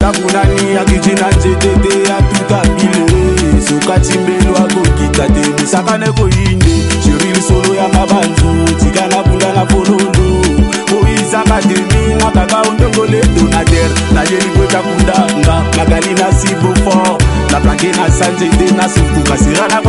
Takunani akijina nzetete ya tutabile Soka timbelo akokita te Musakane ko inde Shirili solo ya mabanzo Tigana bunda na fololo Koizanga demi na kaka undongole donader Na yeli kweta kundanga Magali na sibo fort La planke na sanje de na sufu Kasira na